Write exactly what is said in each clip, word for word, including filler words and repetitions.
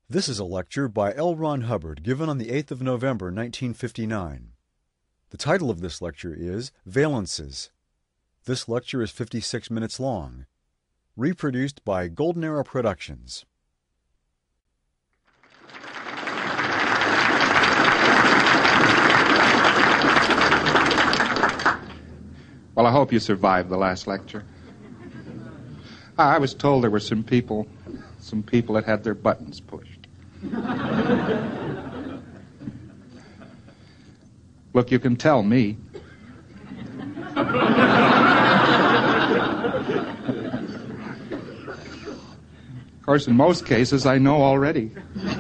This is a lecture by L. Ron Hubbard given on the eighth of November, nineteen fifty-nine. The title of this lecture is Valences. This lecture is fifty-six minutes long. Reproduced by Golden Arrow Productions. Well, I hope you survived the last lecture. I was told there were some people, some people that had their buttons pushed. Look, you can tell me. Of course, in most cases, I know already.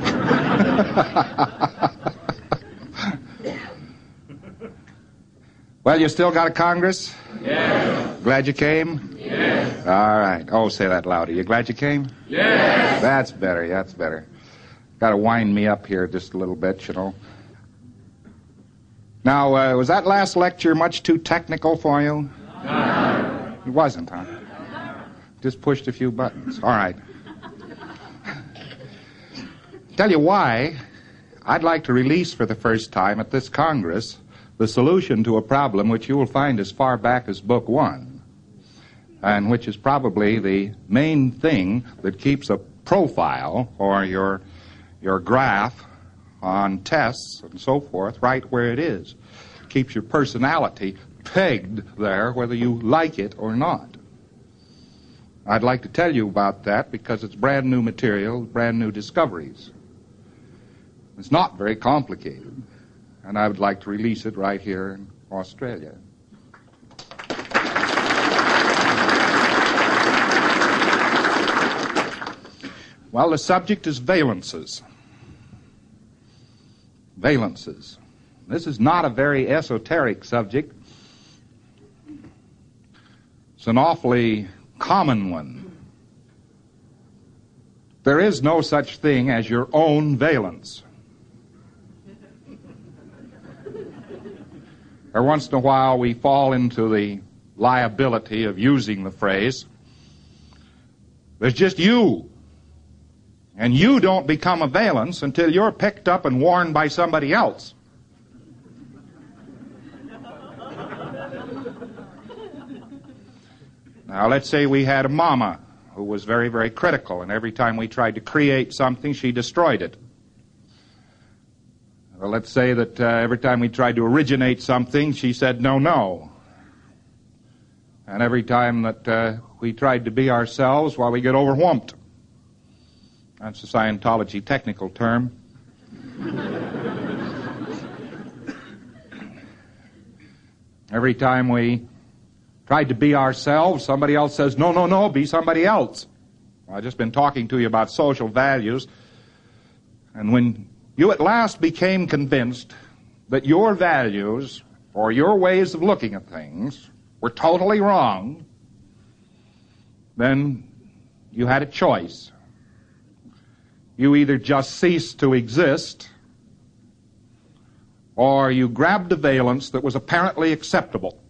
Well, you still got a Congress? Yes. Glad you came? Yes. All right. Oh, say that louder. You glad you came? Yes. That's better. That's better. Got to wind me up here just a little bit, you know. Now, uh, was that last lecture much too technical for you? No. It wasn't, huh? Just pushed a few buttons. All right. Tell you why I'd like to release for the first time at this Congress the solution to a problem which you will find as far back as Book One, and which is probably the main thing that keeps a profile or your your graph on tests and so forth right where it is. Keeps your personality pegged there whether you like it or not. I'd like to tell you about that because it's brand new material, brand new discoveries. It's not very complicated, and I would like to release it right here in Australia. Well, the subject is valences. Valences. This is not a very esoteric subject. It's an awfully common one. There is no such thing as your own valence. Every once in a while we fall into the liability of using the phrase, there's just you. And you don't become a valence until you're picked up and worn by somebody else. Now, let's say we had a mama who was very, very critical, and every time we tried to create something, she destroyed it. Well, let's say that uh, every time we tried to originate something, she said, no, no. And every time that uh, we tried to be ourselves, well, we get overwhelmed. That's a Scientology technical term. Every time we tried to be ourselves, somebody else says, no, no, no, be somebody else. Well, I've just been talking to you about social values. And when you at last became convinced that your values or your ways of looking at things were totally wrong, then you had a choice. You either just ceased to exist, or you grabbed a valence that was apparently acceptable.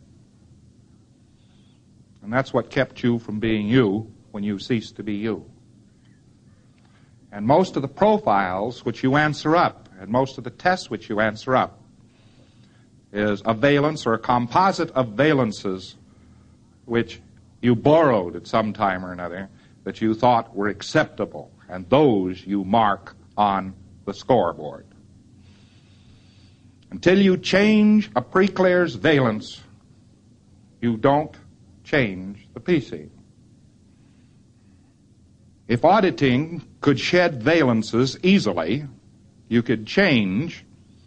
And that's what kept you from being you when you ceased to be you. And most of the profiles which you answer up, and most of the tests which you answer up, is a valence or a composite of valences which you borrowed at some time or another that you thought were acceptable. And those you mark on the scoreboard. Until you change a preclear's valence, you don't change the P C. If auditing could shed valences easily, you could change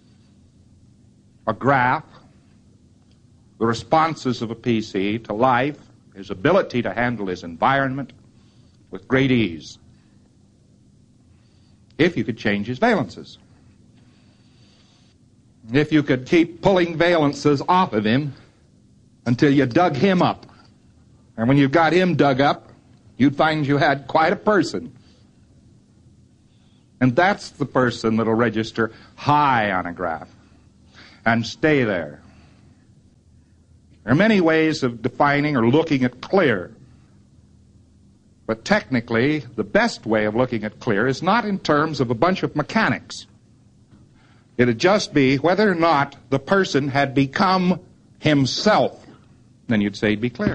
a graph, the responses of a P C to life, his ability to handle his environment with great ease. If you could change his valences. If you could keep pulling valences off of him until you dug him up. And when you got him dug up, you'd find you had quite a person. And that's the person that'll register high on a graph and stay there. There are many ways of defining or looking at clear. But technically, the best way of looking at clear is not in terms of a bunch of mechanics. It'd just be whether or not the person had become himself. Then you'd say he'd be clear.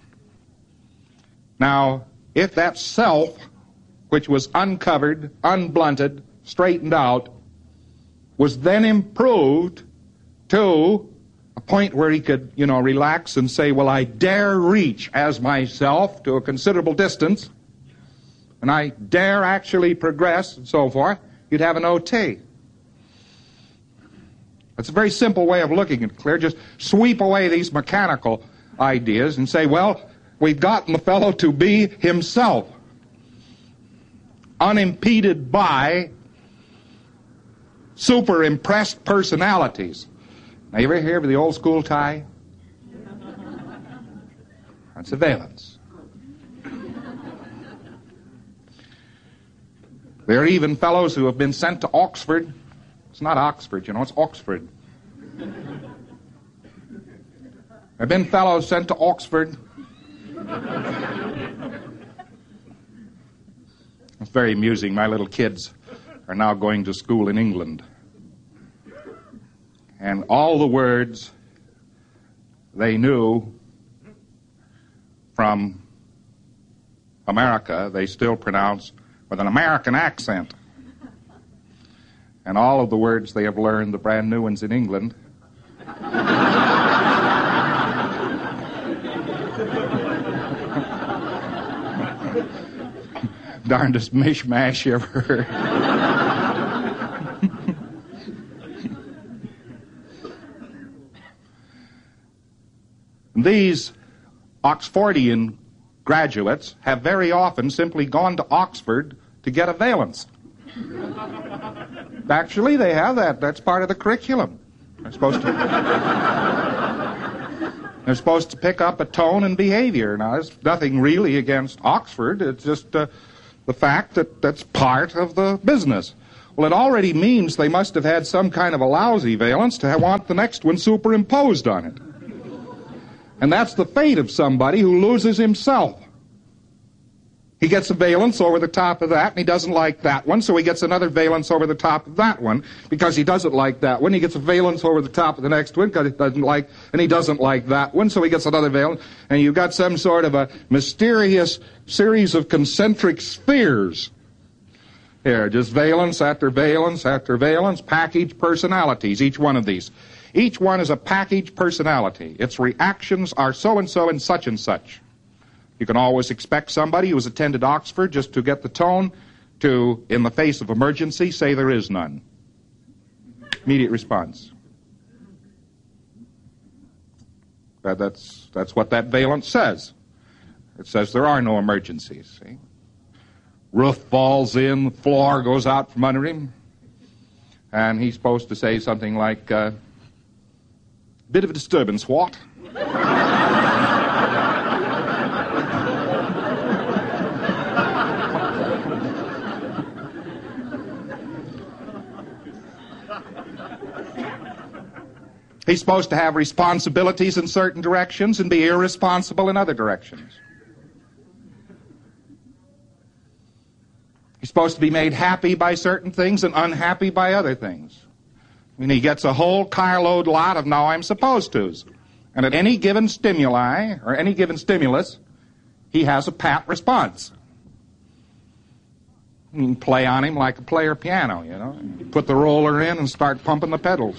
Now, if that self, which was uncovered, unblunted, straightened out, was then improved to a point where he could, you know, relax and say, well, I dare reach as myself to a considerable distance, and I dare actually progress and so forth, you'd have an O T. It's a very simple way of looking at clear. Just sweep away these mechanical ideas and say, well, we've gotten the fellow to be himself, unimpeded by super impressed personalities. Now, you ever hear of the old school tie? That's a valence. There are even fellows who have been sent to Oxford. It's not Oxford, you know, it's Oxford. There have been fellows sent to Oxford. It's very amusing. My little kids are now going to school in England. And all the words they knew from America, they still pronounce with an American accent. And all of the words they have learned, the brand new ones in England, darndest mishmash you ever heard. These Oxfordian graduates have very often simply gone to Oxford to get a valence. Actually, they have that. That's part of the curriculum. They're supposed to, they're supposed to pick up a tone and behavior. Now, there's nothing really against Oxford. It's just uh, the fact that that's part of the business. Well, it already means they must have had some kind of a lousy valence to want the next one superimposed on it. And that's the fate of somebody who loses himself. He gets a valence over the top of that, and he doesn't like that one, so he gets another valence over the top of that one, because he doesn't like that one. He gets a valence over the top of the next one, because he doesn't like, and he doesn't like that one, so he gets another valence, and you've got some sort of a mysterious series of concentric spheres. Here, just valence after valence after valence, package personalities, each one of these. Each one is a package personality. Its reactions are so-and-so and such and such. You can always expect somebody who has attended Oxford just to get the tone to, in the face of emergency, say there is none. Immediate response. That, that's, that's what that valence says. It says there are no emergencies. See? Roof falls in, the floor goes out from under him, and he's supposed to say something like, uh, bit of a disturbance, what? He's supposed to have responsibilities in certain directions and be irresponsible in other directions. He's supposed to be made happy by certain things and unhappy by other things. And he gets a whole carload lot of now I'm supposed to's. And at any given stimuli, or any given stimulus, he has a pat response. You can play on him like a player piano, you know. You put the roller in and start pumping the pedals.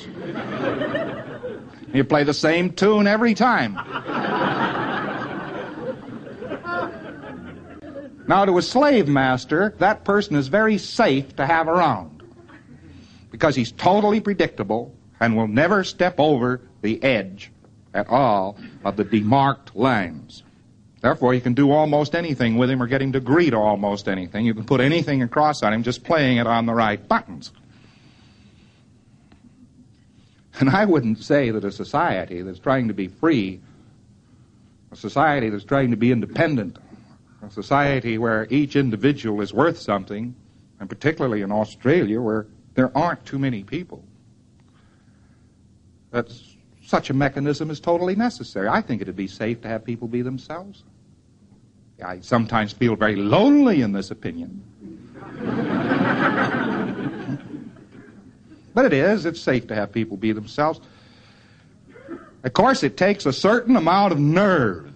You play the same tune every time. Now, to a slave master, that person is very safe to have around, because he's totally predictable and will never step over the edge at all of the demarked lines. Therefore, you can do almost anything with him or get him to agree to almost anything. You can put anything across on him just playing it on the right buttons. And I wouldn't say that a society that's trying to be free, a society that's trying to be independent, a society where each individual is worth something, and particularly in Australia where there aren't too many people, that such a mechanism is totally necessary. I think it'd be safe to have people be themselves. I sometimes feel very lonely in this opinion. But it is. It's safe to have people be themselves. Of course, it takes a certain amount of nerve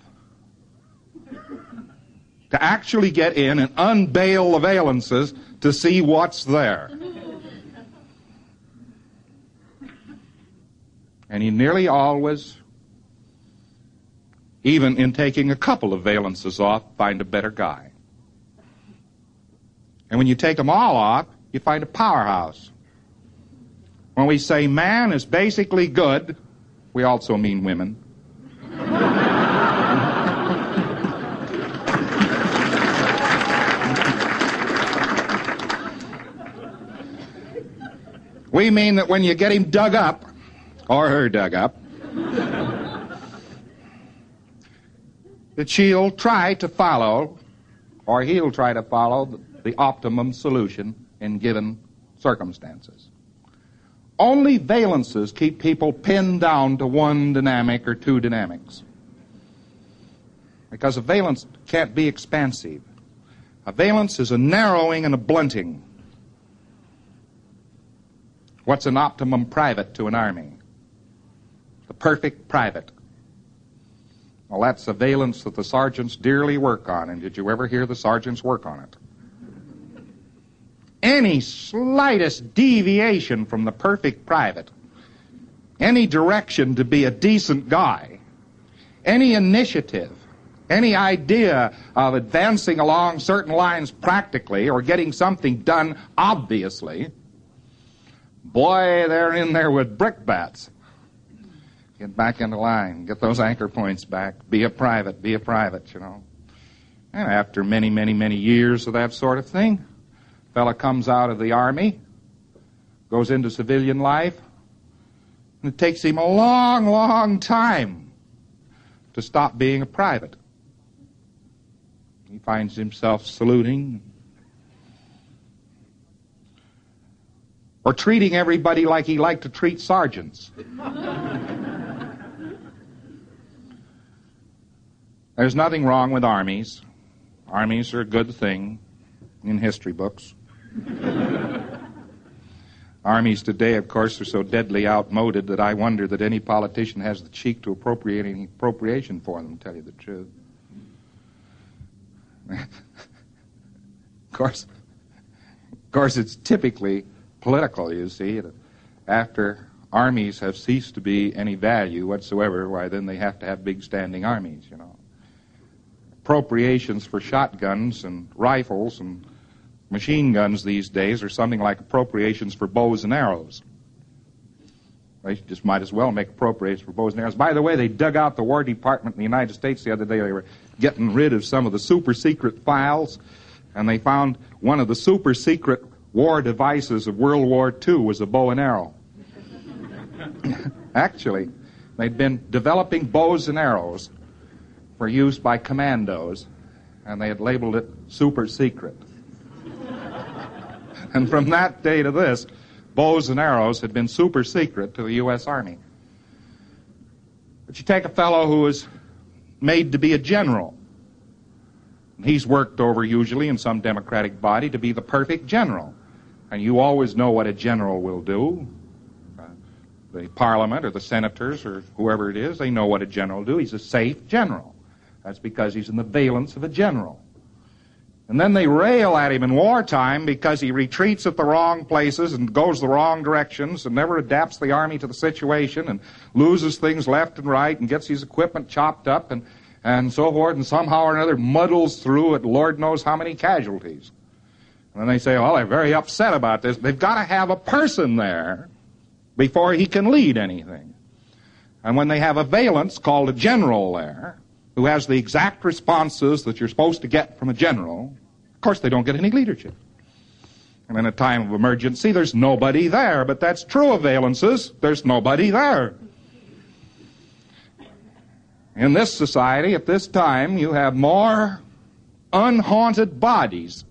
to actually get in and unveil the valences to see what's there. And you nearly always, even in taking a couple of valences off, find a better guy. And when you take them all off, you find a powerhouse. When we say man is basically good, we also mean women. We mean that when you get him dug up, or her dug up, that she'll try to follow, or he'll try to follow, the optimum solution in given circumstances. Only valences keep people pinned down to one dynamic or two dynamics. Because a valence can't be expansive. A valence is a narrowing and a blunting. What's an optimum private to an army? The perfect private. Well, that's a valence that the sergeants dearly work on. And did you ever hear the sergeants work on it? Any slightest deviation from the perfect private, any direction to be a decent guy, any initiative, any idea of advancing along certain lines practically or getting something done obviously, boy, they're in there with brickbats. Get back into line, get those anchor points back, be a private, be a private, you know. And after many, many, many years of that sort of thing, fella comes out of the army, goes into civilian life, and it takes him a long, long time to stop being a private. He finds himself saluting or treating everybody like he liked to treat sergeants. There's nothing wrong with armies. Armies are a good thing in history books. Armies today, of course, are so deadly outmoded that I wonder that any politician has the cheek to appropriate any appropriation for them, to tell you the truth. of course, of course, it's typically political, you see. After armies have ceased to be any value whatsoever, why then they have to have big standing armies, you know. Appropriations for shotguns and rifles and machine guns these days are something like appropriations for bows and arrows. They just might as well make appropriations for bows and arrows. By the way, they dug out the War Department in the United States the other day. They were getting rid of some of the super-secret files, and they found one of the super-secret war devices of World War Two was a bow and arrow. Actually, they'd been developing bows and arrows for use by commandos, and they had labeled it super-secret. And from that day to this, bows and arrows had been super secret to the U S Army. But you take a fellow who is made to be a general. He's worked over usually in some democratic body to be the perfect general. And you always know what a general will do. Uh, the parliament or the senators or whoever it is, they know what a general will do. He's a safe general. That's because he's in the valence of a general. And then they rail at him in wartime because he retreats at the wrong places and goes the wrong directions and never adapts the army to the situation and loses things left and right and gets his equipment chopped up and, and so forth, and somehow or another muddles through at Lord knows how many casualties. And then they say, well, they're very upset about this. They've got to have a person there before he can lead anything. And when they have a valence called a general there, who has the exact responses that you're supposed to get from a general, of course they don't get any leadership. And in a time of emergency, there's nobody there. But that's true of valences. There's nobody there. In this society, at this time, you have more unhaunted bodies.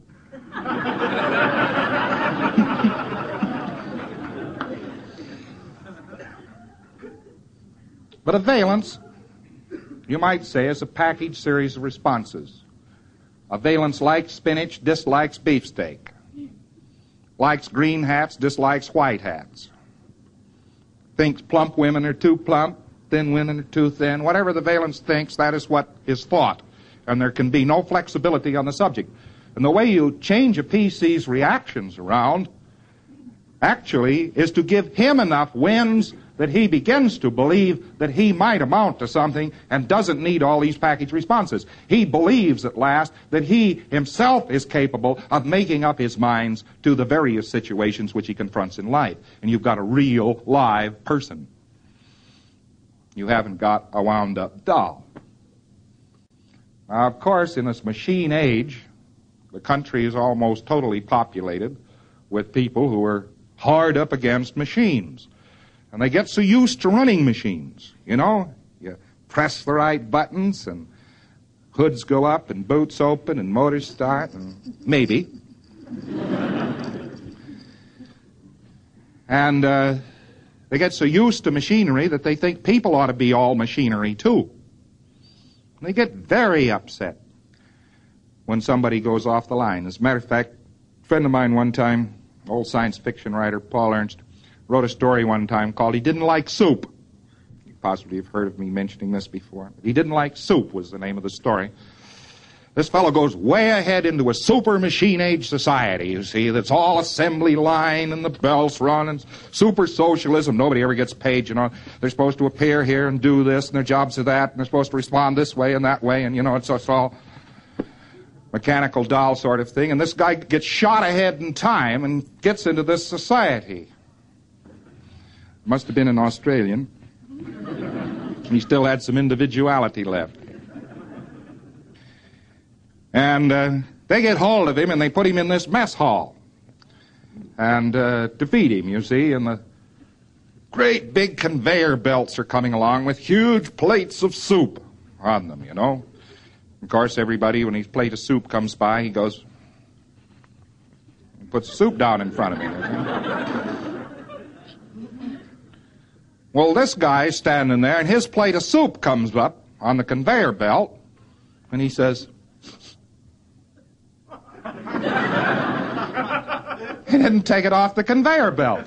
But a valence, you might say, is a packaged series of responses. A Valence likes spinach, dislikes beefsteak. Likes green hats, dislikes white hats. Thinks plump women are too plump, thin women are too thin. Whatever the Valence thinks, that is what is thought. And there can be no flexibility on the subject. And the way you change a P C's reactions around actually is to give him enough wins that he begins to believe that he might amount to something and doesn't need all these package responses. He believes at last that he himself is capable of making up his minds to the various situations which he confronts in life. And you've got a real, live person. You haven't got a wound-up doll. Now, of course, in this machine age, the country is almost totally populated with people who are hard up against machines. And they get so used to running machines, you know. You press the right buttons and hoods go up and boots open and motors start and maybe. And uh, they get so used to machinery that they think people ought to be all machinery too. And they get very upset when somebody goes off the line. As a matter of fact, a friend of mine one time, old science fiction writer Paul Ernst, wrote a story one time called He Didn't Like Soup. You possibly have heard of me mentioning this before. He Didn't Like Soup was the name of the story. This fellow goes way ahead into a super machine age society, you see, that's all assembly line and the bells run and super socialism. Nobody ever gets paid, you know. They're supposed to appear here and do this and their jobs are that and they're supposed to respond this way and that way and, you know, it's, it's all mechanical doll sort of thing. And this guy gets shot ahead in time and gets into this society. Must have been an Australian. He still had some individuality left. And uh, they get hold of him and they put him in this mess hall. And uh, to feed him, you see, and the great big conveyor belts are coming along with huge plates of soup on them, you know. Of course, everybody, when his plate of soup comes by, he goes, and puts soup down in front of him. Well, this guy's standing there, and his plate of soup comes up on the conveyor belt, and he says, he didn't take it off the conveyor belt.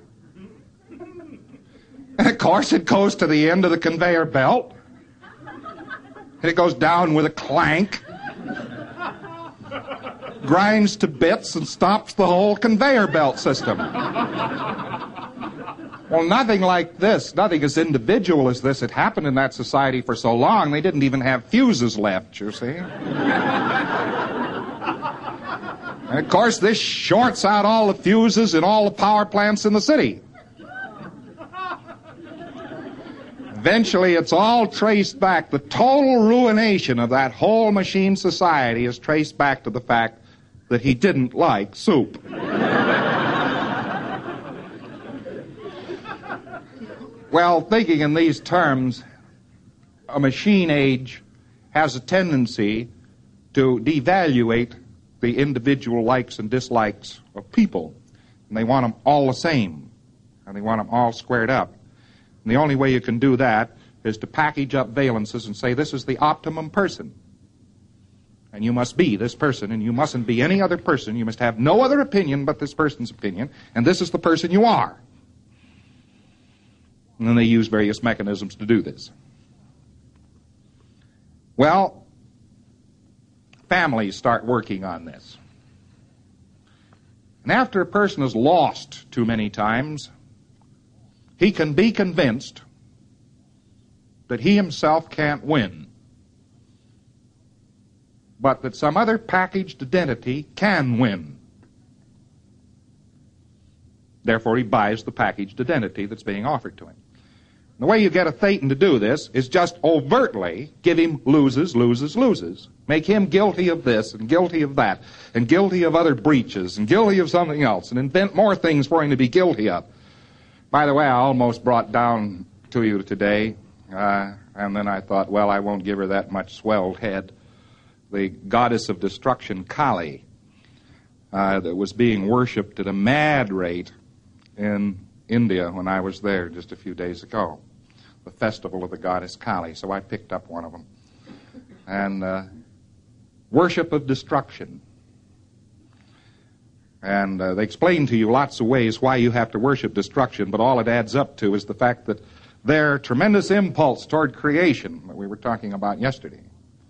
And of course, it goes to the end of the conveyor belt, and it goes down with a clank, grinds to bits, and stops the whole conveyor belt system. Well, nothing like this, nothing as individual as this had happened in that society for so long, they didn't even have fuses left, you see. And of course, this shorts out all the fuses in all the power plants in the city. Eventually, it's all traced back. The total ruination of that whole machine society is traced back to the fact that he didn't like soup. Well, thinking in these terms, a machine age has a tendency to devaluate the individual likes and dislikes of people. And they want them all the same. And they want them all squared up. And the only way you can do that is to package up valences and say, this is the optimum person. And you must be this person, and you mustn't be any other person. You must have no other opinion but this person's opinion, and this is the person you are. And then they use various mechanisms to do this. Well, families start working on this. And after a person is lost too many times, he can be convinced that he himself can't win, but that some other packaged identity can win. Therefore, he buys the packaged identity that's being offered to him. The way you get a Thetan to do this is just overtly give him loses, loses, loses. Make him guilty of this and guilty of that and guilty of other breaches and guilty of something else and invent more things for him to be guilty of. By the way, I almost brought down to you today, uh, and then I thought, well, I won't give her that much swelled head. The goddess of destruction, Kali, uh, that was being worshipped at a mad rate in India when I was there just a few days ago. The festival of the goddess Kali. So I picked up one of them. And uh, worship of destruction. And uh, they explain to you lots of ways why you have to worship destruction, but all it adds up to is the fact that their tremendous impulse toward creation that we were talking about yesterday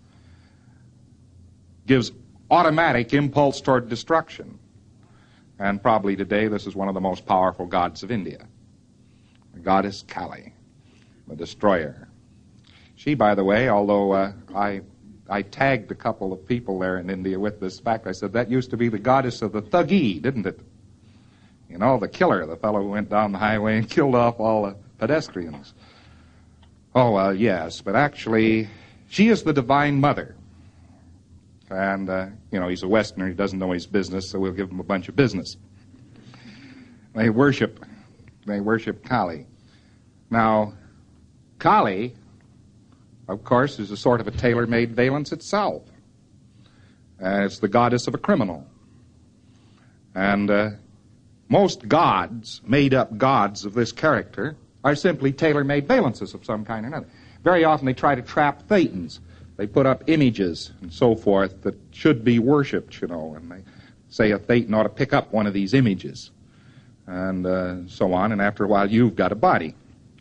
gives automatic impulse toward destruction. And probably today this is one of the most powerful gods of India, the goddess Kali, the destroyer. She, by the way, although uh, I I tagged a couple of people there in India with this fact, I said that used to be the goddess of the thuggee, didn't it? You know, the killer, the fellow who went down the highway and killed off all the pedestrians. Oh, uh, yes, but actually, she is the Divine Mother. And, uh, you know, he's a Westerner, he doesn't know his business, so we'll give him a bunch of business. They worship, they worship Kali. Now, Kali, of course, is a sort of a tailor-made valence itself. Uh, it's the goddess of a criminal. And uh, most gods, made-up gods of this character, are simply tailor-made valences of some kind or another. Very often they try to trap thetans. They put up images and so forth that should be worshipped, you know, and they say a thetan ought to pick up one of these images, and uh, so on, and after a while you've got a body.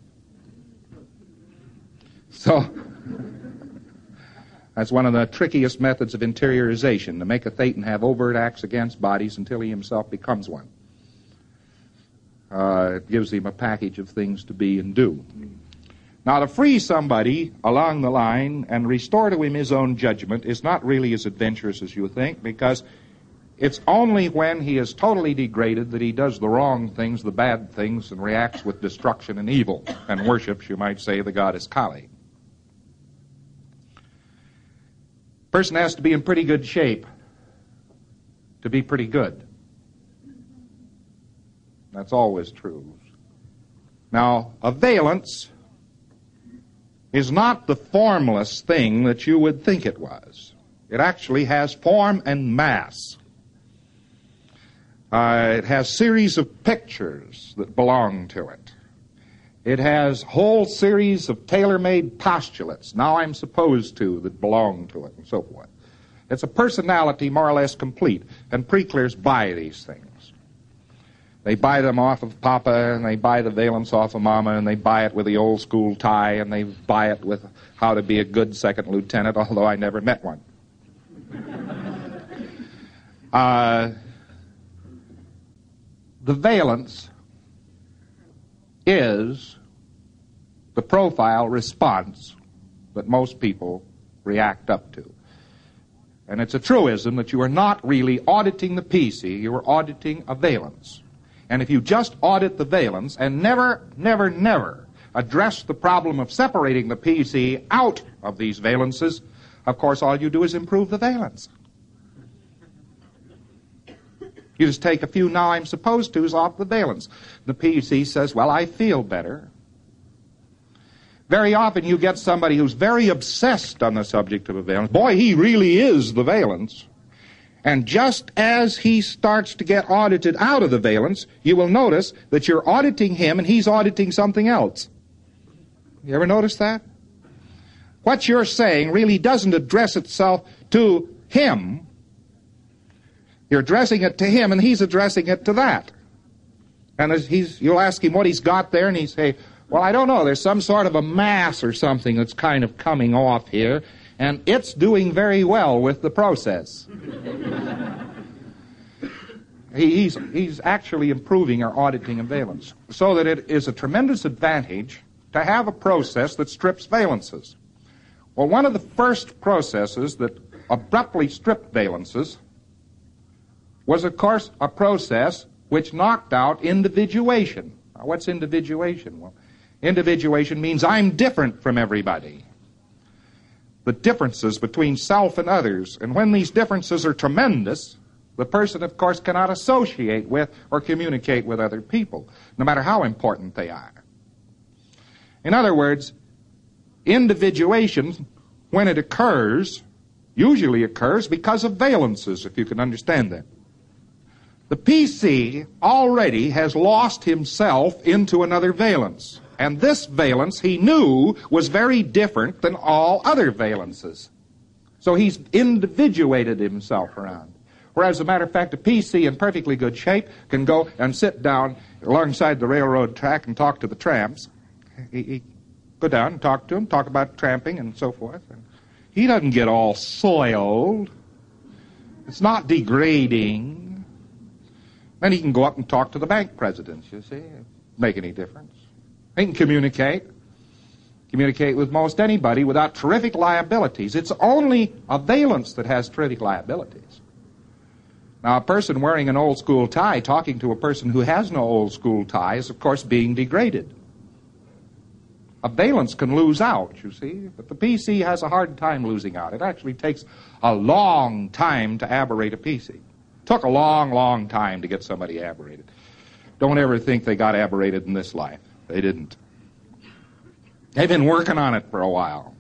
So that's one of the trickiest methods of interiorization, to make a thetan have overt acts against bodies until he himself becomes one. Uh, it gives him a package of things to be and do. Now, to free somebody along the line and restore to him his own judgment is not really as adventurous as you think, because it's only when he is totally degraded that he does the wrong things, the bad things, and reacts with destruction and evil, and worships, you might say, the goddess Kali. Person has to be in pretty good shape to be pretty good. That's always true. Now, a valence is not the formless thing that you would think it was. It actually has form and mass. Uh, it has series of pictures that belong to it. It has whole series of tailor-made postulates, now I'm supposed to, that belong to it, and so forth. It's a personality more or less complete, and pre-clears buy these things. They buy them off of Papa, and they buy the valence off of Mama, and they buy it with the old school tie, and they buy it with how to be a good second lieutenant, although I never met one. uh, the valence is the profile response that most people react up to. And it's a truism that you are not really auditing the P C, you are auditing a valence. And if you just audit the valence and never, never, never address the problem of separating the P C out of these valences, of course all you do is improve the valence. You just take a few now I'm supposed to's off the valence. The P C says, well, I feel better. Very often you get somebody who's very obsessed on the subject of a valence. Boy, he really is the valence. And just as he starts to get audited out of the valence, you will notice that you're auditing him and he's auditing something else. You ever notice that? What you're saying really doesn't address itself to him. You're addressing it to him and he's addressing it to that. And he's, you'll ask him what he's got there and he'll say, well, I don't know, there's some sort of a mass or something that's kind of coming off here, and it's doing very well with the process. he, he's, he's actually improving our auditing of valence, so that it is a tremendous advantage to have a process that strips valences. Well, one of the first processes that abruptly stripped valences was, of course, a process which knocked out individuation. Now, what's individuation? Well, individuation means I'm different from everybody. The differences between self and others. And when these differences are tremendous, the person, of course, cannot associate with or communicate with other people, no matter how important they are. In other words, individuation, when it occurs, usually occurs because of valences, if you can understand that. The P C already has lost himself into another valence. And this valence he knew was very different than all other valences. So he's individuated himself around. Whereas, as a matter of fact, a P C in perfectly good shape can go and sit down alongside the railroad track and talk to the tramps. He, he go down and talk to them, talk about tramping and so forth. And he doesn't get all soiled. It's not degrading. Then he can go up and talk to the bank presidents, you see. Make any difference. He can communicate. Communicate with most anybody without terrific liabilities. It's only a valence that has terrific liabilities. Now, a person wearing an old school tie talking to a person who has no old school tie is, of course, being degraded. A valence can lose out, you see, but the P C has a hard time losing out. It actually takes a long time to aberrate a P C. It took a long, long time to get somebody aberrated. Don't ever think they got aberrated in this life. They didn't. They've been working on it for a while.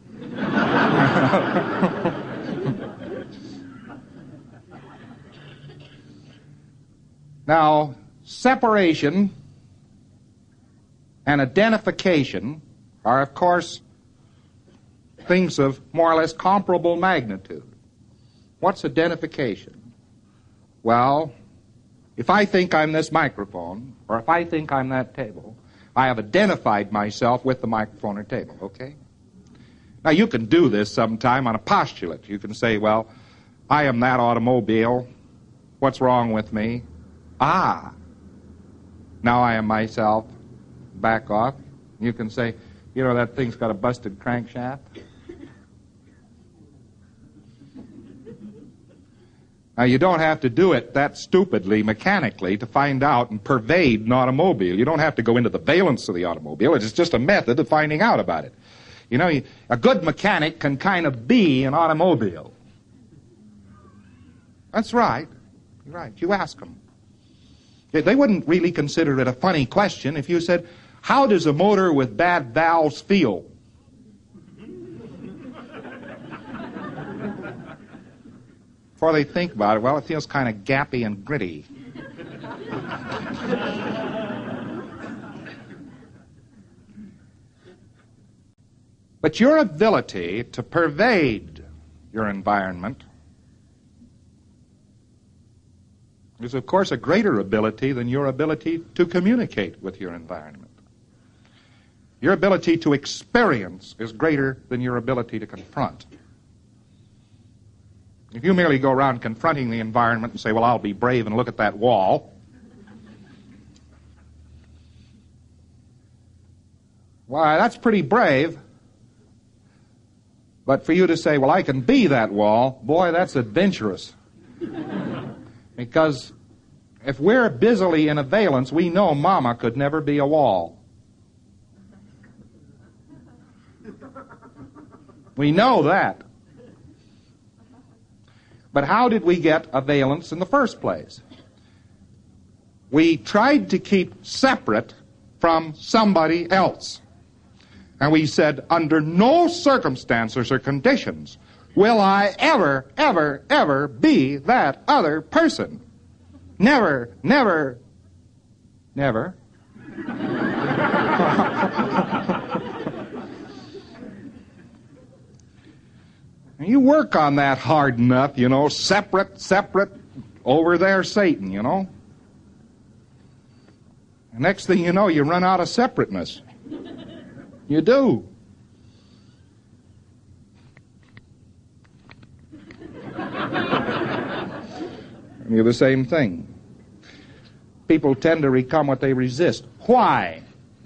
Now, separation and identification are, of course, things of more or less comparable magnitude. What's identification? Well, if I think I'm this microphone, or if I think I'm that table, I have identified myself with the microphone or table, okay? Now, you can do this sometime on a postulate. You can say, well, I am that automobile. What's wrong with me? Ah, now I am myself. Back off. You can say, you know, that thing's got a busted crankshaft. Now, you don't have to do it that stupidly, mechanically, to find out and pervade an automobile. You don't have to go into the valence of the automobile. It's just a method of finding out about it. You know, a good mechanic can kind of be an automobile. That's right. You're right. You ask them. They wouldn't really consider it a funny question if you said, how does a motor with bad valves feel? Before they think about it, well, it feels kind of gappy and gritty. But your ability to pervade your environment is, of course, a greater ability than your ability to communicate with your environment. Your ability to experience is greater than your ability to confront. If you merely go around confronting the environment and say, well, I'll be brave and look at that wall, why, that's pretty brave. But for you to say, well, I can be that wall, boy, that's adventurous. Because if we're busily in a valence, we know Mama could never be a wall. We know that. But how did we get a valence in the first place? We tried to keep separate from somebody else. And we said, under no circumstances or conditions will I ever, ever, ever be that other person. Never, never, never. You work on that hard enough, you know, separate, separate, over there, Satan, you know. The next thing you know, you run out of separateness. You do. And you're the same thing. People tend to become what they resist. Why?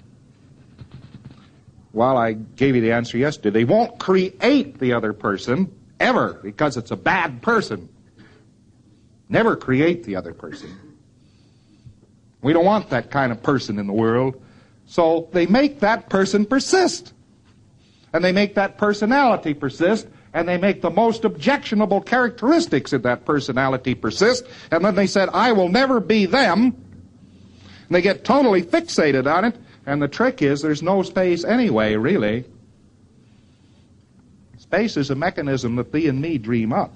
Well, I gave you the answer yesterday. They won't create the other person, ever, because it's a bad person. Never create the other person. We don't want that kind of person in the world. So they make that person persist. And they make that personality persist. And they make the most objectionable characteristics of that personality persist. And then they said, I will never be them. And they get totally fixated on it. And the trick is there's no space anyway, really. Space is a mechanism that thee and me dream up.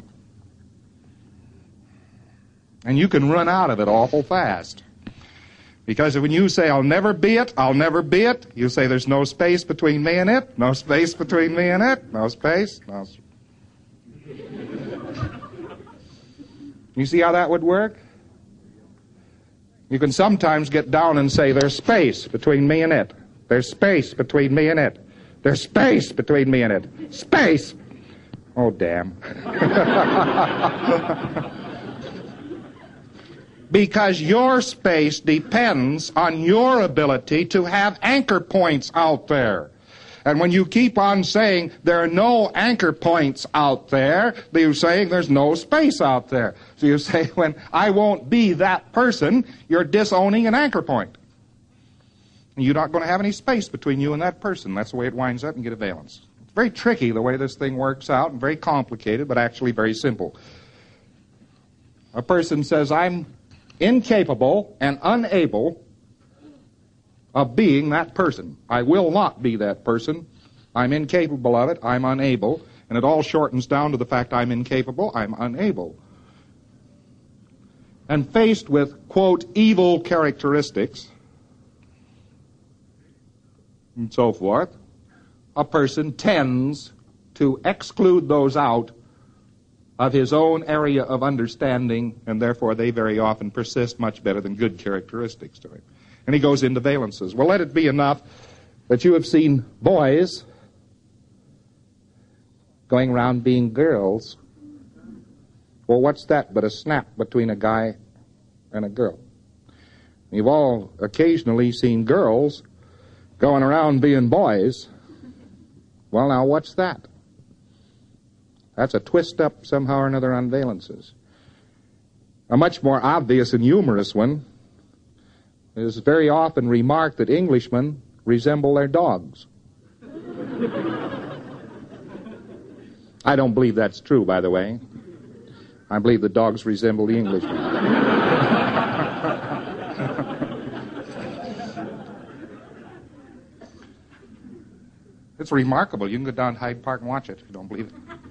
And you can run out of it awful fast. Because when you say, I'll never be it, I'll never be it, you say there's no space between me and it, no space between me and it, no space, no space. You see how that would work? You can sometimes get down and say, there's space between me and it. There's space between me and it. There's space between me and it. Space! Oh, damn. Because your space depends on your ability to have anchor points out there. And when you keep on saying there are no anchor points out there, you're saying there's no space out there. So you say, when I won't be that person, you're disowning an anchor point. And you're not going to have any space between you and that person. That's the way it winds up and you get a valence. It's very tricky the way this thing works out, and very complicated, but actually very simple. A person says, I'm incapable and unable of being that person. I will not be that person. I'm incapable of it. I'm unable. And it all shortens down to the fact I'm incapable. I'm unable. And faced with, quote, evil characteristics and so forth, a person tends to exclude those out of his own area of understanding, and therefore they very often persist much better than good characteristics to him. And he goes into valences. Well, let it be enough that you have seen boys going around being girls. Well, what's that but a snap between a guy and a girl? You've all occasionally seen girls going around being boys. Well, now, what's that? That's a twist up somehow or another on valences. A much more obvious and humorous one is very often remarked that Englishmen resemble their dogs. I don't believe that's true, by the way. I believe the dogs resemble the Englishmen. It's remarkable. You can go down to Hyde Park and watch it if you don't believe it.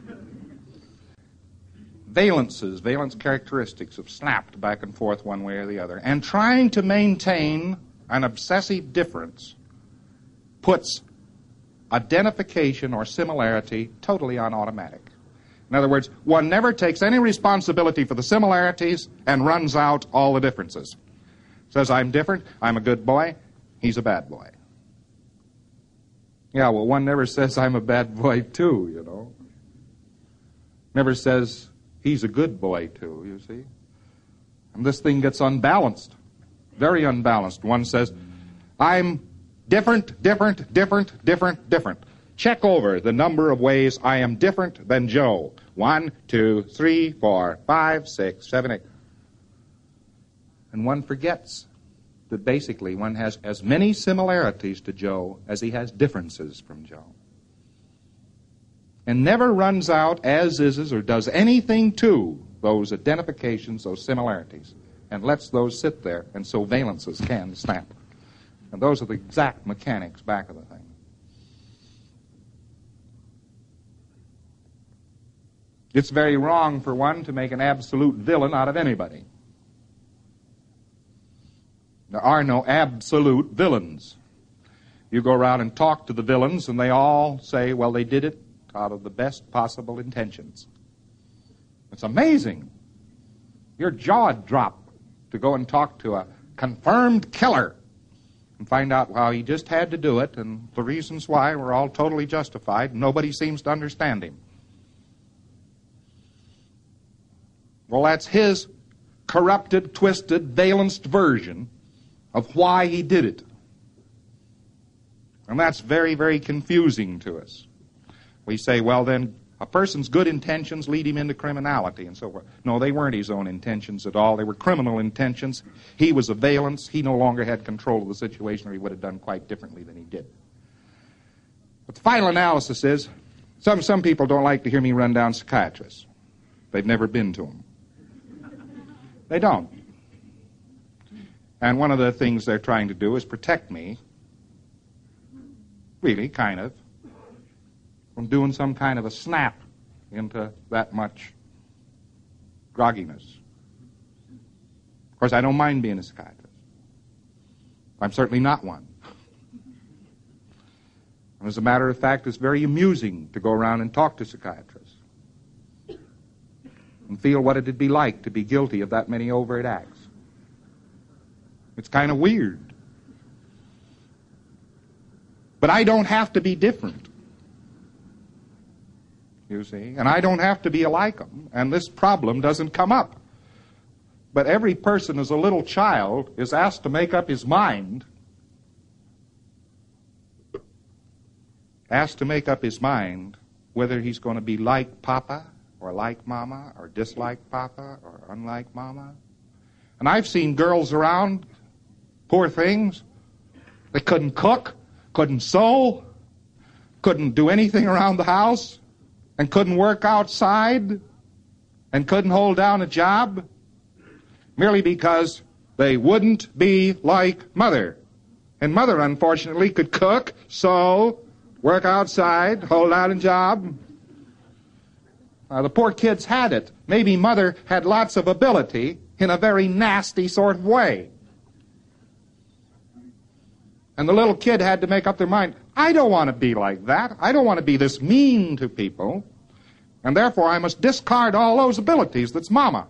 Valences, valence characteristics have snapped back and forth one way or the other. And trying to maintain an obsessive difference puts identification or similarity totally on automatic. In other words, one never takes any responsibility for the similarities and runs out all the differences. Says, I'm different, I'm a good boy, he's a bad boy. Yeah, well, one never says I'm a bad boy too, you know. Never says he's a good boy too, you see. And this thing gets unbalanced, very unbalanced. One says, I'm different, different, different, different, different. Check over the number of ways I am different than Joe. One, two, three, four, five, six, seven, eight. And one forgets that basically one has as many similarities to Joe as he has differences from Joe. And never runs out as is or does anything to those identifications, those similarities, and lets those sit there, and so valences can snap. And those are the exact mechanics back of the thing. It's very wrong for one to make an absolute villain out of anybody. There are no absolute villains. You go around and talk to the villains, and they all say, well, they did it out of the best possible intentions. It's amazing. Your jaw would drop to go and talk to a confirmed killer and find out, well, he just had to do it, and the reasons why were all totally justified. Nobody seems to understand him. Well, that's his corrupted, twisted, valenced version of why he did it. And that's very, very confusing to us. We say, well, then, a person's good intentions lead him into criminality and so forth. No, they weren't his own intentions at all. They were criminal intentions. He was a valence. He no longer had control of the situation, or he would have done quite differently than he did. But the final analysis is, some, some people don't like to hear me run down psychiatrists. They've never been to them. They don't. And one of the things they're trying to do is protect me, really, kind of, from doing some kind of a snap into that much grogginess. Of course, I don't mind being a psychiatrist. I'm certainly not one. And as a matter of fact, it's very amusing to go around and talk to psychiatrists. and feel what it'd be like to be guilty of that many overt acts. It's kind of weird. But I don't have to be different, you see, and I don't have to be like them, and this problem doesn't come up. But every person as a little child is asked to make up his mind, asked to make up his mind whether he's going to be like Papa or like Mama or dislike Papa or unlike Mama. And I've seen girls around, poor things, they couldn't cook, couldn't sew, couldn't do anything around the house, and couldn't work outside, and couldn't hold down a job, merely because they wouldn't be like Mother. And Mother, unfortunately, could cook, sew, work outside, hold down a job. Uh, the poor kids had it. Maybe Mother had lots of ability in a very nasty sort of way. And the little kid had to make up their mind, I don't want to be like that. I don't want to be this mean to people. And therefore I must discard all those abilities that's Mama.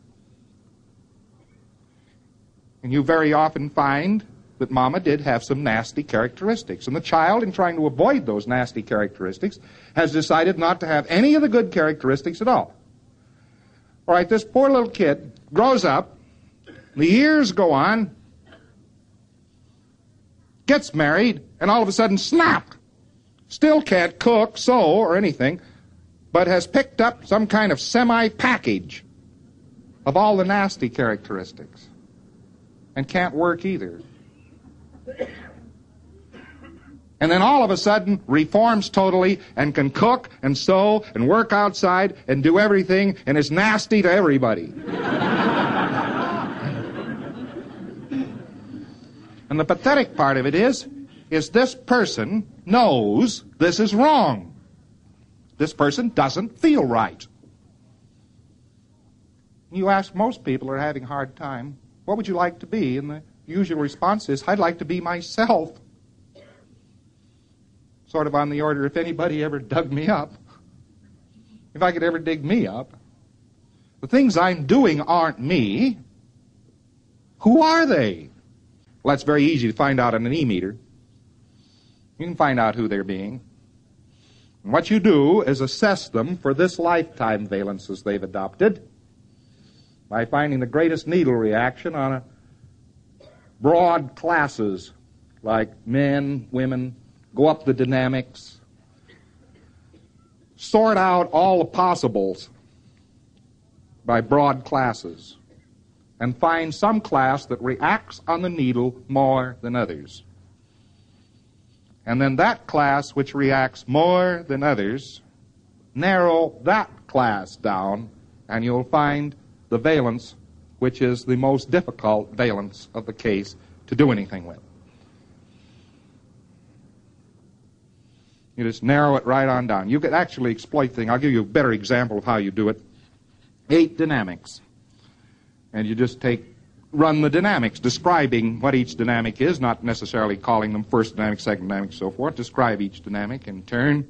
And you very often find that Mama did have some nasty characteristics. And the child, in trying to avoid those nasty characteristics, has decided not to have any of the good characteristics at all. All right, this poor little kid grows up, the years go on, gets married, and all of a sudden, snap! Still can't cook, sew, or anything, but has picked up some kind of semi-package of all the nasty characteristics. And can't work either. And then all of a sudden reforms totally and can cook and sew and work outside and do everything and is nasty to everybody. And the pathetic part of it is, is this person knows this is wrong. This person doesn't feel right. You ask most people who are having a hard time, what would you like to be? And the usual response is, I'd like to be myself. Sort of on the order, if anybody ever dug me up, if I could ever dig me up, the things I'm doing aren't me. Who are they? Well, that's very easy to find out on an e-meter. You can find out who they're being. And what you do is assess them for this lifetime valences they've adopted by finding the greatest needle reaction on a broad classes like men, women, go up the dynamics, sort out all the possibles by broad classes, and find some class that reacts on the needle more than others. And then that class which reacts more than others, narrow that class down, and you'll find the valence which is the most difficult valence of the case to do anything with. You just narrow it right on down. You could actually exploit things. I'll give you a better example of how you do it. Eight dynamics. And you just take, run the dynamics, describing what each dynamic is, not necessarily calling them first dynamic, second dynamic, so forth. Describe each dynamic in turn.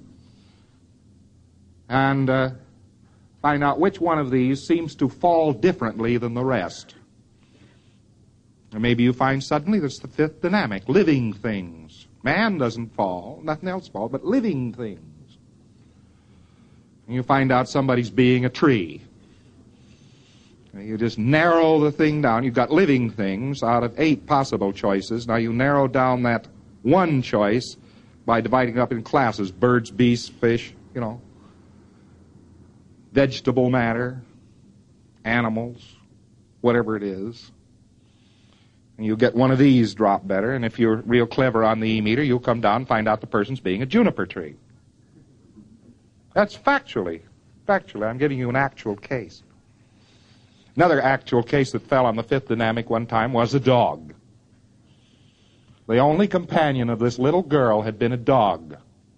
And uh, find out which one of these seems to fall differently than the rest. And maybe you find suddenly that's the fifth dynamic, living things. Man doesn't fall, nothing else falls, but living things. And you find out somebody's being a tree. You just narrow the thing down. You've got living things out of eight possible choices. Now you narrow down that one choice by dividing it up in classes. Birds, beasts, fish, you know. Vegetable matter, animals, whatever it is. And you get one of these drop better. And if you're real clever on the e-meter, you'll come down and find out the person's being a juniper tree. That's factually. Factually, I'm giving you an actual case. Another actual case that fell on the fifth dynamic one time was a dog. The only companion of this little girl had been a dog.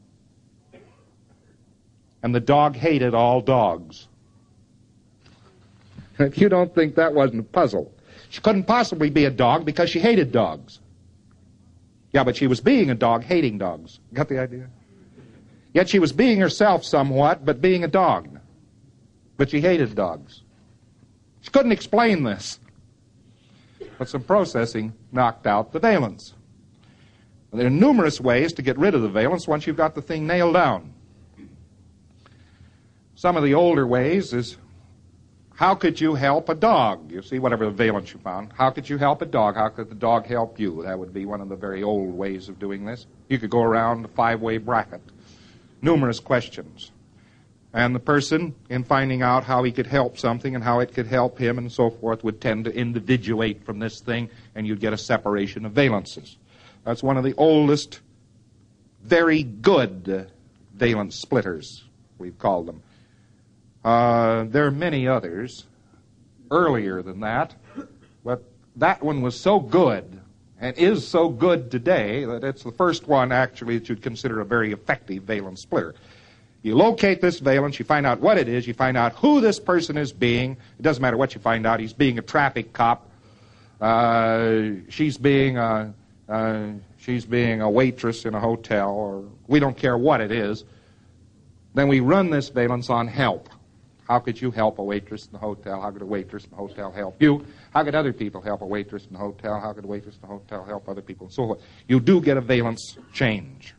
And the dog hated all dogs. If you don't think that wasn't a puzzle. She couldn't possibly be a dog because she hated dogs. Yeah, but she was being a dog hating dogs. Got the idea? Yet she was being herself somewhat, but being a dog. but she hated dogs. She couldn't explain this. But some processing knocked out the valence. And there are numerous ways to get rid of the valence once you've got the thing nailed down. Some of the older ways is, how could you help a dog? You see, whatever the valence you found. How could you help a dog? How could the dog help you? That would be one of the very old ways of doing this. You could go around a five-way bracket. Numerous questions. And the person, in finding out how he could help something and how it could help him and so forth, would tend to individuate from this thing, and you'd get a separation of valences. That's one of the oldest, very good valence splitters, we've called them. Uh, there are many others earlier than that, but that one was so good and is so good today that it's the first one actually that you'd consider a very effective valence splitter. You locate this valence, you find out what it is, you find out who this person is being. It doesn't matter what you find out. He's being a traffic cop. Uh, she's being a, uh, she's being a waitress in a hotel, or we don't care what it is. Then we run this valence on help. How could you help a waitress in the hotel? How could a waitress in the hotel help you? How could other people help a waitress in the hotel? How could a waitress in the hotel help other people? And so forth. You do get a valence change.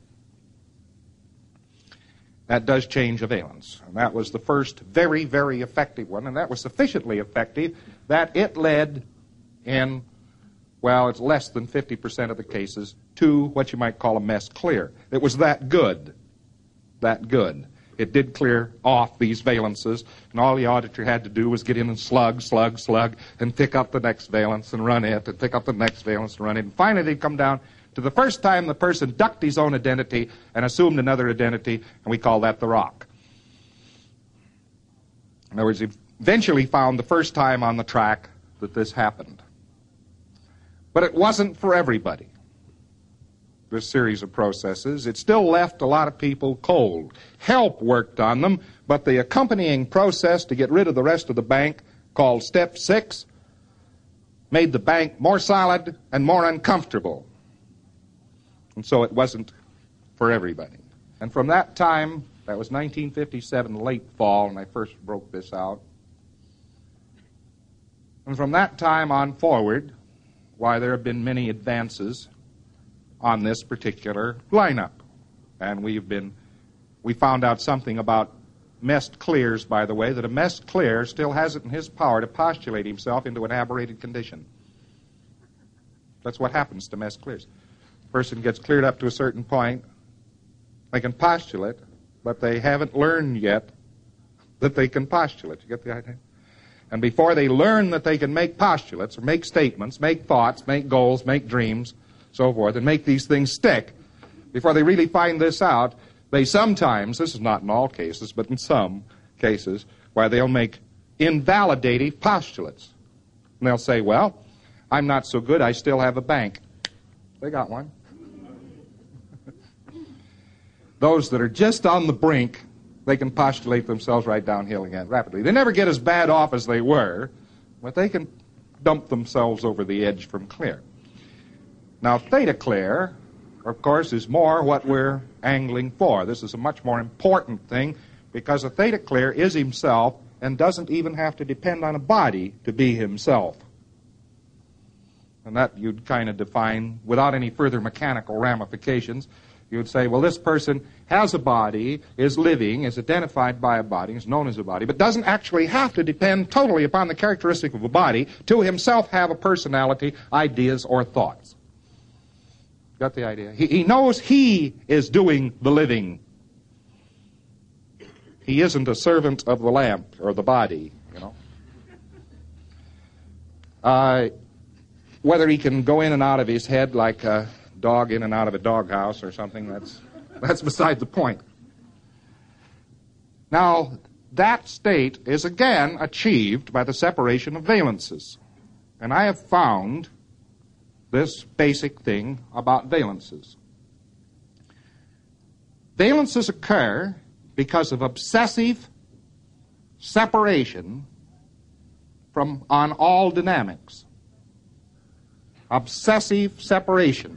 That does change a valence. And that was the first very, very effective one. And that was sufficiently effective that it led in, well, it's less than fifty percent of the cases, to what you might call a mess clear. It was that good. That good. It did clear off these valences, and all the auditor had to do was get in and slug, slug, slug, and pick up the next valence and run it, and pick up the next valence and run it. And finally they'd come down to the first time the person ducked his own identity and assumed another identity, and we call that the rock. In other words, he eventually found the first time on the track that this happened. But it wasn't for everybody, this series of processes. It still left a lot of people cold. Help worked on them, but the accompanying process to get rid of the rest of the bank, called step six, made the bank more solid and more uncomfortable. And so it wasn't for everybody. And from that time, that was nineteen fifty-seven, late fall, and I first broke this out. And from that time on forward, why, there have been many advances on this particular lineup. And we've been, we found out something about messed clears, by the way, that a messed clear still has it in his power to postulate himself into an aberrated condition. That's what happens to messed clears. Person gets cleared up to a certain point, they can postulate, but they haven't learned yet that they can postulate. You get the idea? And before they learn that they can make postulates, or make statements, make thoughts, make goals, make dreams, so forth, and make these things stick, before they really find this out, they sometimes, this is not in all cases, but in some cases, why they'll make invalidative postulates. And they'll say, well, I'm not so good, I still have a bank. They got one. Those that are just on the brink, they can postulate themselves right downhill again rapidly. They never get as bad off as they were, but they can dump themselves over the edge from clear. Now, theta clear, of course, is more what we're angling for. This is a much more important thing, because a theta clear is himself and doesn't even have to depend on a body to be himself. And that you'd kind of define without any further mechanical ramifications. You would say, well, this person has a body, is living, is identified by a body, is known as a body, but doesn't actually have to depend totally upon the characteristic of a body to himself have a personality, ideas, or thoughts. Got the idea? He, he knows he is doing the living. He isn't a servant of the lamp or the body, you know. Uh, whether he can go in and out of his head like a dog in and out of a doghouse or something, that's, that's beside the point. Now, that state is again achieved by the separation of valences. And I have found this basic thing about valences. Valences occur because of obsessive separation from on all dynamics. Obsessive separation.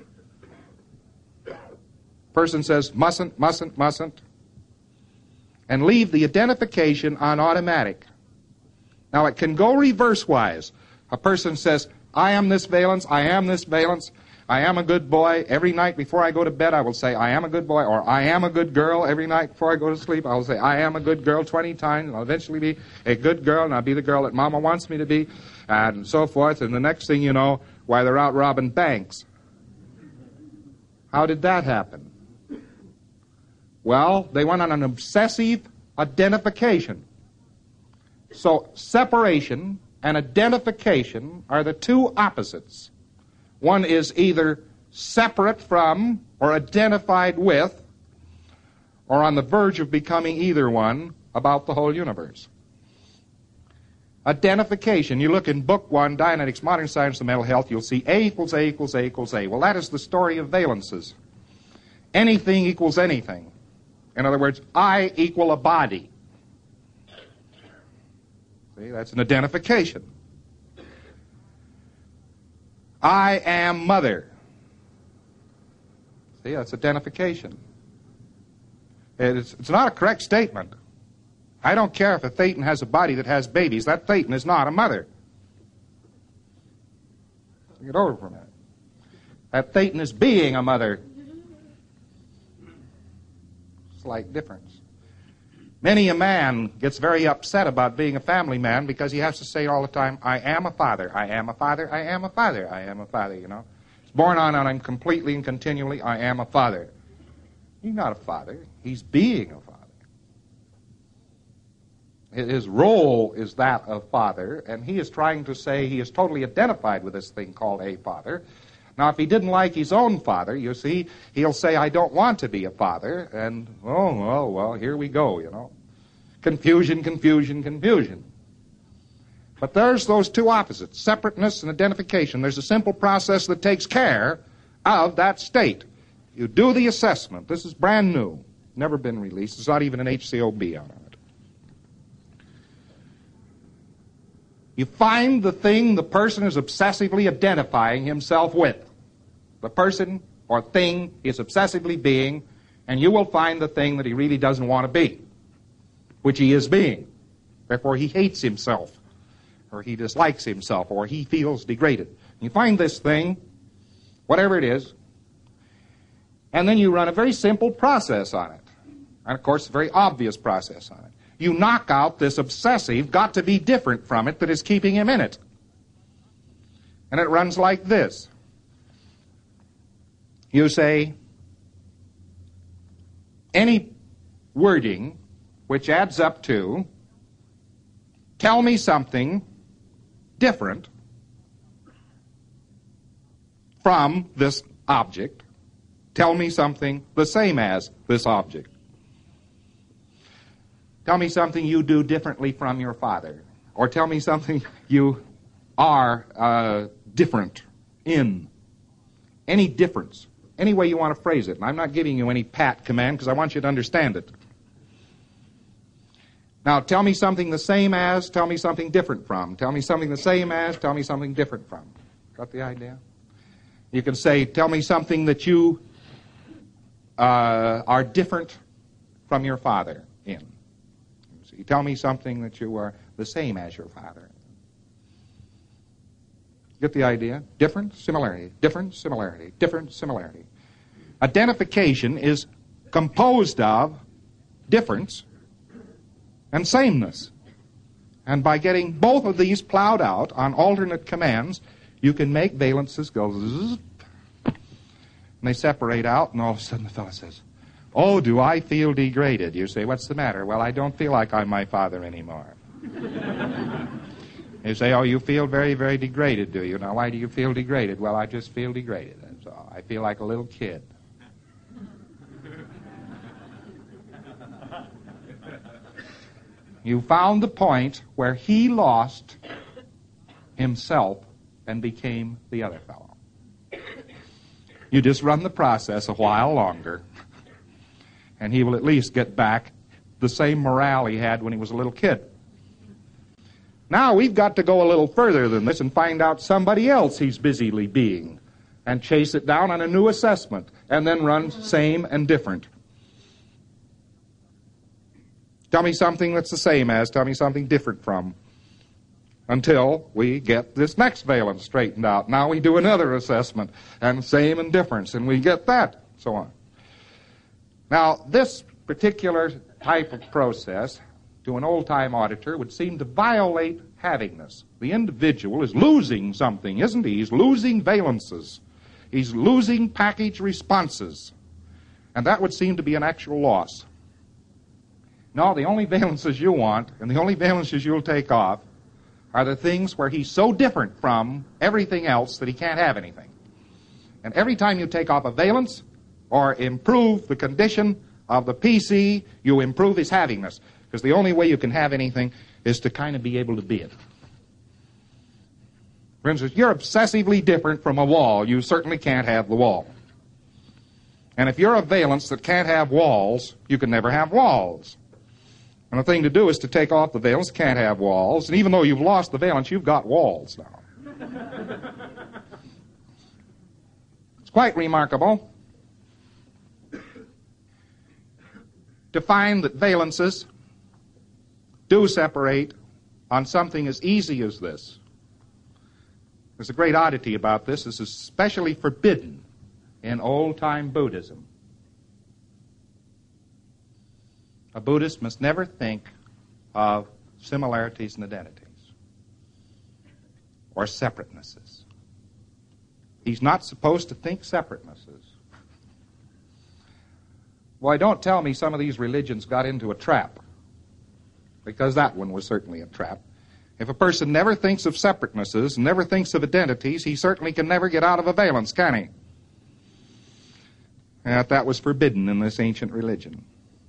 Person says mustn't, mustn't, mustn't. and leave the identification on automatic. Now, it can go reverse-wise. A person says, I am this valence, I am this valence, I am a good boy. Every night before I go to bed, I will say, I am a good boy, or I am a good girl. Every night before I go to sleep, I will say, I am a good girl twenty times, and I'll eventually be a good girl, and I'll be the girl that Mama wants me to be, and so forth. And the next thing you know, why, they're out robbing banks. How did that happen? Well, they went on an obsessive identification. So separation and identification are the two opposites. One is either separate from or identified with, or on the verge of becoming either one about the whole universe. Identification. You look in Book One, Dianetics, Modern Science of Mental Health, you'll see A equals A equals A equals A. Well, that is the story of valences. Anything equals anything. In other words, I equal a body. See, that's an identification. I am mother. See, that's identification. It's, it's not a correct statement. I don't care if a thetan has a body that has babies. That thetan is not a mother. Get over for a minute. That thetan is being a mother. Slight difference. Many a man gets very upset about being a family man because he has to say all the time, I am a father, I am a father, I am a father, I am a father, you know. It's borne on on him completely and continually, I am a father. He's not a father. He's being a father. His role is that of father, and he is trying to say he is totally identified with this thing called a father. Now, if he didn't like his own father, you see, he'll say, I don't want to be a father, and, oh, well, well, here we go, you know. Confusion, confusion, confusion. But there's those two opposites, separateness and identification. There's a simple process that takes care of that state. You do the assessment. This is brand new, never been released. There's not even an H C O B out on it. You find the thing the person is obsessively identifying himself with. The person or thing he is obsessively being, and you will find the thing that he really doesn't want to be, which he is being. Therefore, he hates himself, or he dislikes himself, or he feels degraded. You find this thing, whatever it is, and then you run a very simple process on it. And, of course, a very obvious process on it. You knock out this obsessive, got to be different from it, that is keeping him in it. And it runs like this. You say, any wording which adds up to, tell me something different from this object, tell me something the same as this object. Tell me something you do differently from your father. Or tell me something you are uh, different in. Any difference. Any way you want to phrase it. And I'm not giving you any pat command because I want you to understand it. Now, tell me something the same as, tell me something different from. Tell me something the same as, tell me something different from. Got the idea? You can say, tell me something that you uh, are different from your father in. You tell me something that you are the same as your father. Get the idea? Different, similarity, different, similarity, different, similarity. Identification is composed of difference and sameness. And by getting both of these plowed out on alternate commands, you can make valences go zzz, and they separate out, and all of a sudden the fellow says, oh, do I feel degraded? You say, what's the matter? Well, I don't feel like I'm my father anymore. You say, oh, you feel very, very degraded, do you? Now, why do you feel degraded? Well, I just feel degraded, that's all. I feel like a little kid. You found the point where he lost himself and became the other fellow. You just run the process a while longer, and he will at least get back the same morale he had when he was a little kid. Now we've got to go a little further than this and find out somebody else he's busily being and chase it down on a new assessment and then run same and different. Tell me something that's the same as, tell me something different from, until we get this next valence straightened out. Now we do another assessment, and same and difference, and we get that, so on. Now, this particular type of process, to an old-time auditor, would seem to violate havingness. The individual is losing something, isn't he? He's losing valences. He's losing package responses. And that would seem to be an actual loss. No, the only valences you want, and the only valences you'll take off, are the things where he's so different from everything else that he can't have anything. And every time you take off a valence or improve the condition of the P C, you improve his havingness. Because the only way you can have anything is to kind of be able to be it. For instance, you're obsessively different from a wall. You certainly can't have the wall. And if you're a valence that can't have walls, you can never have walls. And the thing to do is to take off the valence, can't have walls, and even though you've lost the valence, you've got walls now. It's quite remarkable to find that valences do separate on something as easy as this. There's a great oddity about this. This is especially forbidden in old-time Buddhism. A Buddhist must never think of similarities and identities or separatenesses. He's not supposed to think separatenesses. Boy, don't tell me some of these religions got into a trap, because that one was certainly a trap. If a person never thinks of separatenesses, never thinks of identities, he certainly can never get out of a valence, can he? And that was forbidden in this ancient religion.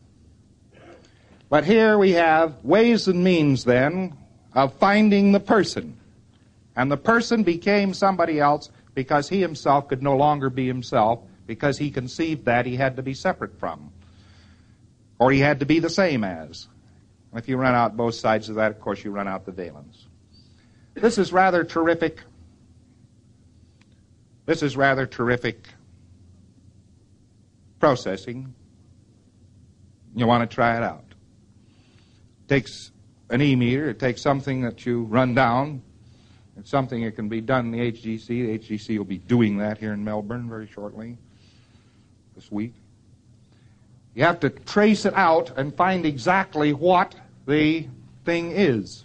But here we have ways and means, then, of finding the person. And the person became somebody else because he himself could no longer be himself, because he conceived that he had to be separate from, or he had to be the same as. If you run out both sides of that, of course, you run out the valence. This is rather terrific. This is rather terrific processing. You want to try it out. It takes an E-meter. It takes something that you run down. It's something that can be done in the H G C. The H G C will be doing that here in Melbourne very shortly, this week. You have to trace it out and find exactly what the thing is.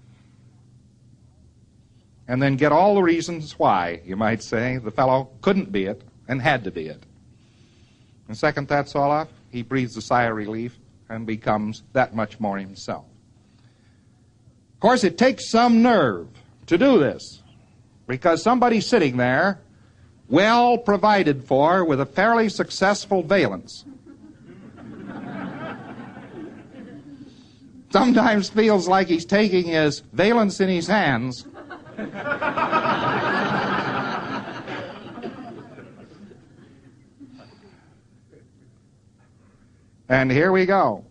And then get all the reasons why, you might say, the fellow couldn't be it and had to be it. And second that's all off, he breathes a sigh of relief and becomes that much more himself. Of course, it takes some nerve to do this, because somebody's sitting there, well provided for, with a fairly successful valence. Sometimes feels like he's taking his valence in his hands and here we go.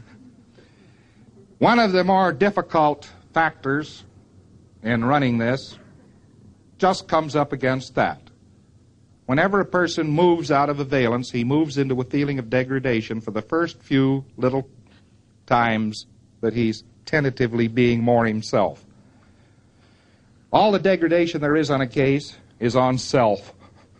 One of the more difficult factors in running this just comes up against that. Whenever a person moves out of a valence, he moves into a feeling of degradation for the first few little times that he's tentatively being more himself. All the degradation there is on a case is on self.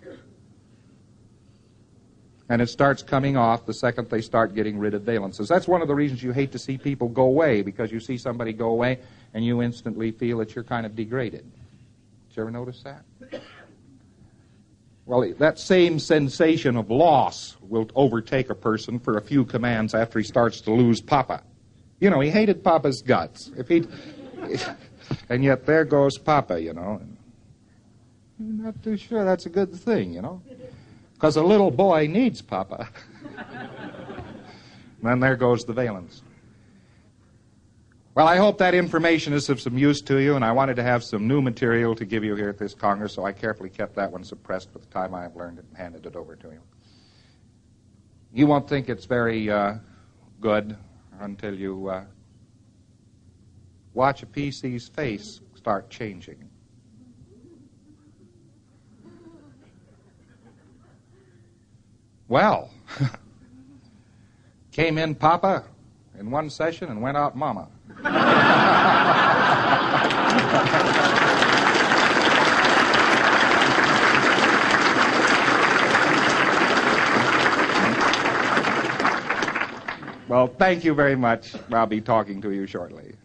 And it starts coming off the second they start getting rid of valences. That's one of the reasons you hate to see people go away, because you see somebody go away and you instantly feel that you're kind of degraded. Did you ever notice that? Well, that same sensation of loss will overtake a person for a few commands after he starts to lose Papa. You know, he hated Papa's guts. If he, and yet there goes Papa, you know. I'm not too sure that's a good thing, you know, because a little boy needs Papa. And then there goes the valence. Well, I hope that information is of some use to you, and I wanted to have some new material to give you here at this Congress, so I carefully kept that one suppressed for the time I have learned it and handed it over to you. You won't think it's very uh, good until you uh, watch a P C's face start changing. Well, came in Papa in one session and went out mama. Well, thank you very much. I'll be talking to you shortly.